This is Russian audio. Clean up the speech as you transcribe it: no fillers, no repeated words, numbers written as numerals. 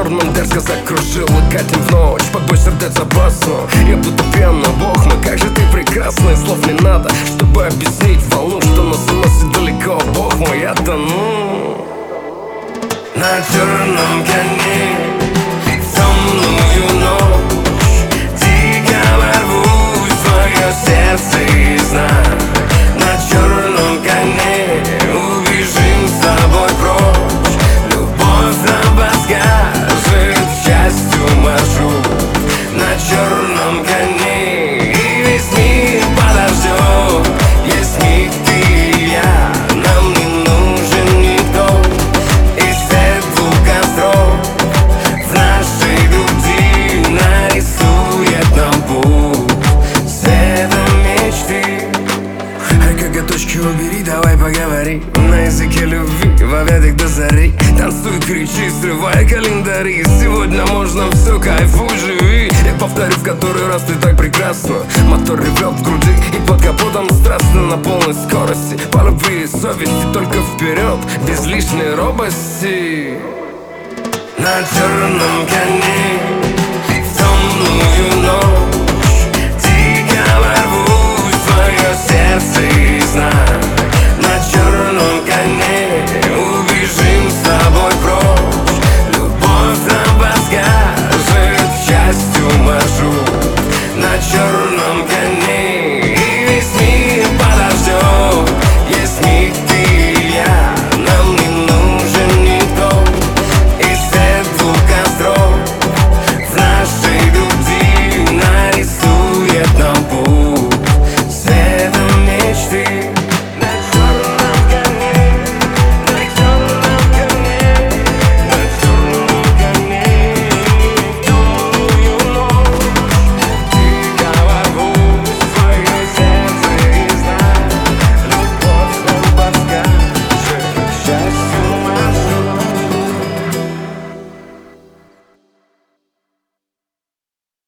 черном дерзко закружила, катим в ночь, под бой сердец опасно. Я будто пьяный бог мой, как же ты прекрасна. Слов не надо, чтобы объяснить волну, что нас уносит далеко. Бог мой, я тону на черном коне в темную ночь. Дико ворвусь в твое сердце из сна. На черном коне убежим с тобой прочь. Любовь нам подскажет счастью маршрут. На черном коне и весь мир подождет. Есть миг ты и я, нам не нужен никто. И свет двух костров в нашей груди нарисует нам путь светом мечты. Ай, коготочки убери, давай поговори на языке любви, в обедах до зари. Танцуй, кричи, срывай календари. Сегодня можно все, кайфуй, живи. Я повторю в который раз, ты так прекрасна. Мотор ревет в груди и под капотом страстно. На полной скорости, по любви и совести, только вперед, без лишней робости. На черном коне